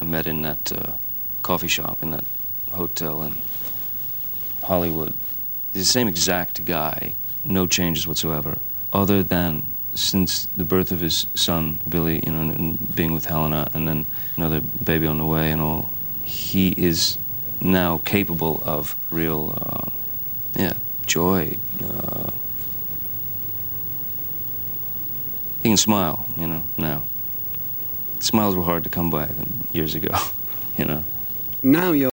I met in that coffee shop, in that hotel in Hollywood. He's the same exact guy, no changes whatsoever, other than since the birth of his son, Billy, you know, and being with Helena, and then another baby on the way and all, he is now capable of real, joy. He can smile, you know, now. Smiles were hard to come by years ago, you know. Now you're